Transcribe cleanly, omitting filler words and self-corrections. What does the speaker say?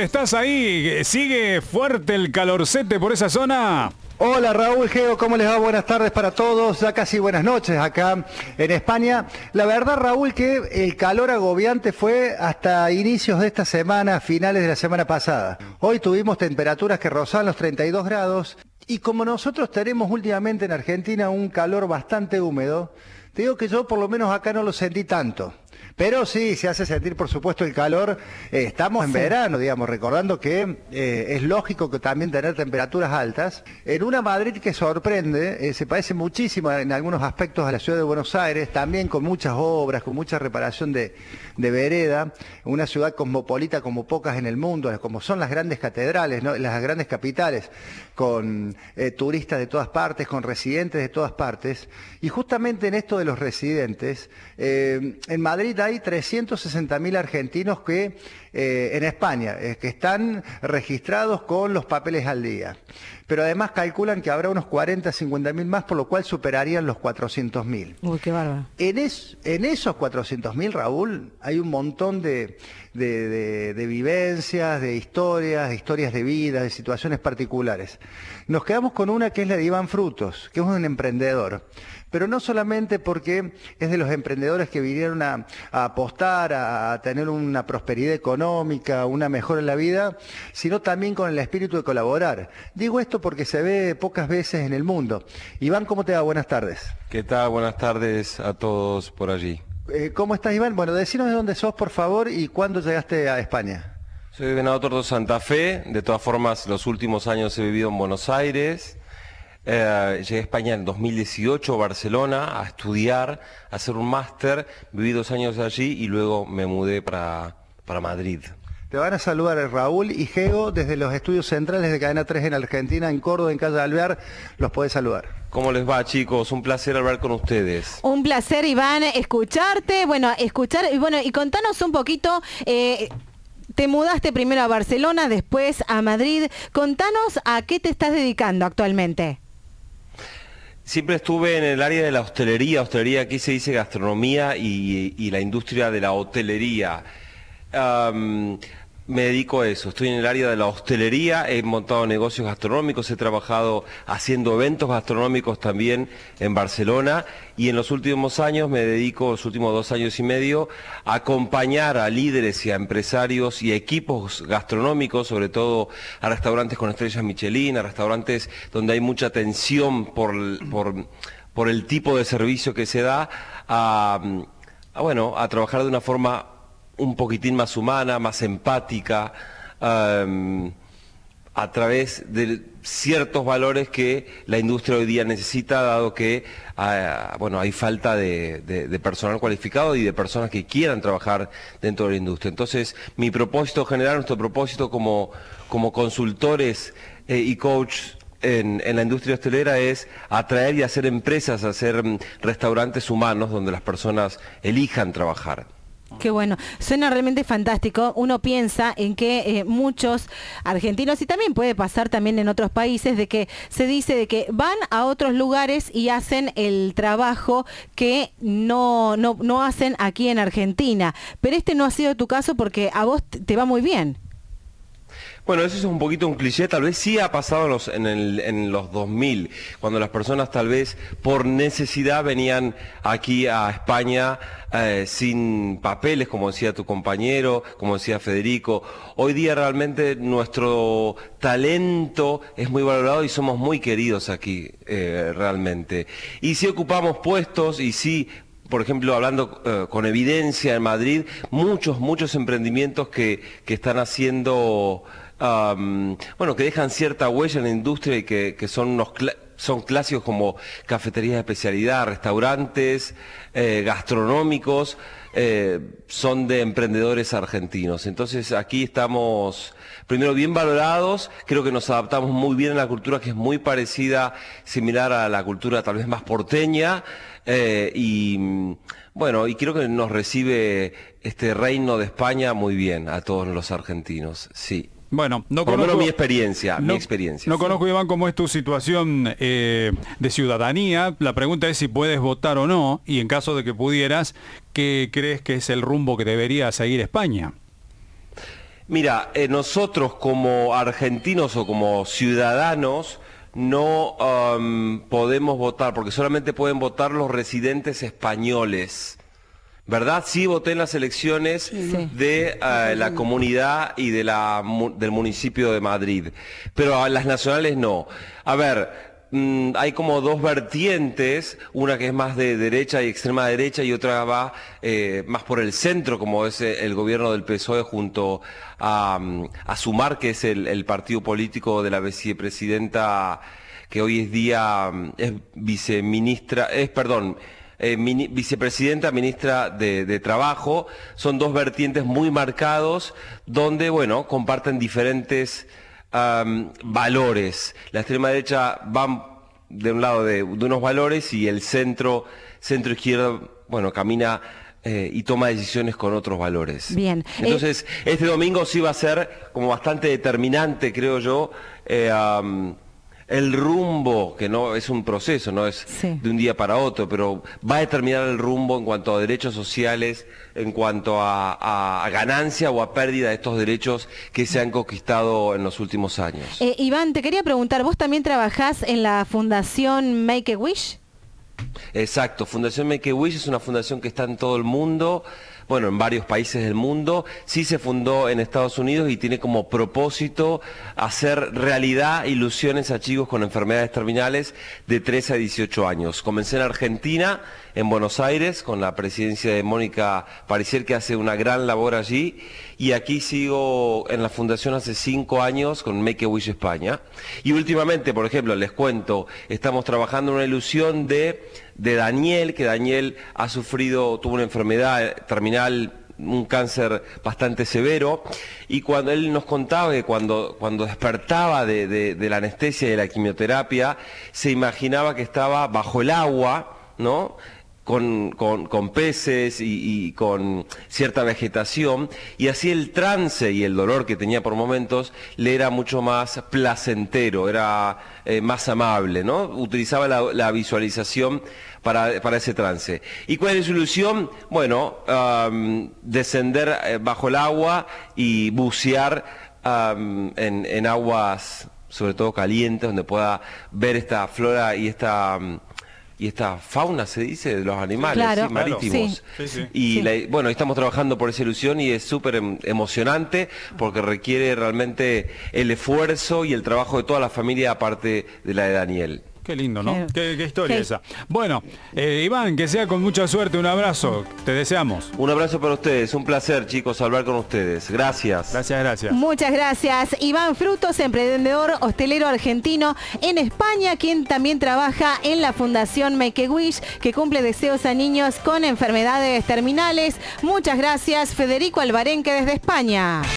¿estás ahí? ¿Sigue fuerte el calorcete por esa zona? Hola Raúl, Geo, ¿cómo les va? Buenas tardes para todos, ya casi buenas noches acá en España. La verdad, Raúl, que el calor agobiante fue hasta inicios de esta semana, finales de la semana pasada. Hoy tuvimos temperaturas que rozaban los 32 grados y como nosotros tenemos últimamente en Argentina un calor bastante húmedo, te digo que yo por lo menos acá no lo sentí tanto. Pero sí, se hace sentir, por supuesto, el calor. Estamos en verano, digamos, recordando que es lógico que también tener temperaturas altas. En una Madrid que sorprende, se parece muchísimo en algunos aspectos a la ciudad de Buenos Aires, también con muchas obras, con mucha reparación de vereda, una ciudad cosmopolita como pocas en el mundo, como son las grandes catedrales, ¿no? Las grandes capitales, con turistas de todas partes, con residentes de todas partes. Y justamente en esto de los residentes, en Madrid hay 360.000 argentinos que en España, que están registrados con los papeles al día. Pero además calculan que habrá unos 40.000, 50.000 más, por lo cual superarían los 400.000. Uy, qué bárbaro. En esos 400.000, Raúl, hay un montón de vivencias, de historias de vida, de situaciones particulares. Nos quedamos con una que es la de Iván Frutos, que es un emprendedor. Pero no solamente porque es de los emprendedores que vinieron a apostar, a tener una prosperidad económica, una mejora en la vida, sino también con el espíritu de colaborar. Digo esto porque se ve pocas veces en el mundo. Iván, ¿cómo te va? Buenas tardes. ¿Qué tal? Buenas tardes a todos por allí. ¿Cómo estás, Iván? Bueno, decinos de dónde sos, por favor, y cuándo llegaste a España. Soy de Venado Tuerto, Santa Fe. De todas formas, los últimos años he vivido en Buenos Aires. Llegué a España en 2018, Barcelona, a estudiar, a hacer un máster. Viví 2 años allí y luego me mudé para Madrid. Te van a saludar Raúl y Geo desde los estudios centrales de Cadena 3 en Argentina, en Córdoba, en Calle Alvear. Los podés saludar. ¿Cómo les va, chicos? Un placer hablar con ustedes. Un placer, Iván, escucharte. Y contanos un poquito. Te mudaste primero a Barcelona, después a Madrid. Contanos a qué te estás dedicando actualmente. Siempre estuve en el área de la hostelería. Hostelería aquí se dice gastronomía y la industria de la hotelería. Me dedico a eso, estoy en el área de la hostelería, he montado negocios gastronómicos, he trabajado haciendo eventos gastronómicos también en Barcelona y en los últimos años me dedico, los últimos 2 años y medio, a acompañar a líderes y a empresarios y a equipos gastronómicos, sobre todo a restaurantes con estrellas Michelin, a restaurantes donde hay mucha atención por el tipo de servicio que se da, a trabajar de una forma un poquitín más humana, más empática, a través de ciertos valores que la industria hoy día necesita, dado que hay falta de personal cualificado y de personas que quieran trabajar dentro de la industria. Entonces, mi propósito general, nuestro propósito como consultores y coach en la industria hostelera es atraer y hacer empresas, hacer restaurantes humanos donde las personas elijan trabajar. Qué bueno, suena realmente fantástico. Uno piensa en que muchos argentinos, y también puede pasar también en otros países, de que se dice de que van a otros lugares y hacen el trabajo que no hacen aquí en Argentina. Pero este no ha sido tu caso porque a vos te va muy bien. Bueno, eso es un poquito un cliché, tal vez sí ha pasado en los 2000, cuando las personas tal vez por necesidad venían aquí a España sin papeles, como decía tu compañero, como decía Federico. Hoy día realmente nuestro talento es muy valorado y somos muy queridos aquí realmente. Y si ocupamos puestos y si... Por ejemplo, hablando con evidencia en Madrid, muchos emprendimientos que están haciendo, que dejan cierta huella en la industria y que son clásicos como cafeterías de especialidad, restaurantes, gastronómicos, son de emprendedores argentinos. Entonces aquí estamos, primero, bien valorados, creo que nos adaptamos muy bien a la cultura que es muy parecida, similar a la cultura tal vez más porteña, y creo que nos recibe este reino de España muy bien a todos los argentinos, sí. Bueno, no por lo conozco, menos mi experiencia. No conozco, Iván, cómo es tu situación de ciudadanía. La pregunta es si puedes votar o no, y en caso de que pudieras, ¿qué crees que es el rumbo que debería seguir España? Mira, nosotros como argentinos o como ciudadanos no podemos votar, porque solamente pueden votar los residentes españoles. ¿Verdad? Sí, voté en las elecciones de la comunidad y del municipio de Madrid, pero a las nacionales no. A ver, hay como dos vertientes, una que es más de derecha y extrema derecha y otra va más por el centro, como es el gobierno del PSOE junto a Sumar, que es el partido político de la vicepresidenta que hoy es día es viceministra, vicepresidenta, ministra de Trabajo. Son dos vertientes muy marcados donde, bueno, comparten diferentes valores. La extrema derecha va de un lado de unos valores y el centro izquierda, bueno, camina y toma decisiones con otros valores. Bien. Entonces, este domingo sí va a ser como bastante determinante, creo yo, el rumbo, que no es un proceso, no es de un día para otro, pero va a determinar el rumbo en cuanto a derechos sociales, en cuanto a ganancia o a pérdida de estos derechos que se han conquistado en los últimos años. Iván, te quería preguntar, ¿vos también trabajás en la Fundación Make-A-Wish? Exacto, Fundación Make-A-Wish es una fundación que está en todo el mundo, bueno, en varios países del mundo. Sí se fundó en Estados Unidos y tiene como propósito hacer realidad ilusiones a chicos con enfermedades terminales de 13 a 18 años. Comencé en Argentina, en Buenos Aires, con la presidencia de Mónica Parisier, que hace una gran labor allí, y aquí sigo en la fundación hace 5 años con Make-A-Wish España. Y últimamente, por ejemplo, les cuento, estamos trabajando en una ilusión de Daniel, que Daniel tuvo una enfermedad terminal, un cáncer bastante severo, y cuando él nos contaba que cuando despertaba de la anestesia y de la quimioterapia, se imaginaba que estaba bajo el agua, ¿no?, con peces y con cierta vegetación, y así el trance y el dolor que tenía por momentos le era mucho más placentero, era más amable, ¿no? Utilizaba la visualización para ese trance. ¿Y cuál es su ilusión? Bueno, descender bajo el agua y bucear en aguas, sobre todo calientes, donde pueda ver esta flora y esta fauna, se dice, de los animales, claro, ¿sí? Marítimos. Sí. Y bueno, estamos trabajando por esa ilusión y es súper emocionante porque requiere realmente el esfuerzo y el trabajo de toda la familia, aparte de la de Daniel. Qué lindo, ¿no? Qué historia esa. Bueno, Iván, que sea con mucha suerte, un abrazo, te deseamos. Un abrazo para ustedes, un placer, chicos, hablar con ustedes. Gracias. Gracias. Muchas gracias. Iván Frutos, emprendedor hostelero argentino en España, quien también trabaja en la Fundación Make-A-Wish, que cumple deseos a niños con enfermedades terminales. Muchas gracias, Federico Alvarenque desde España.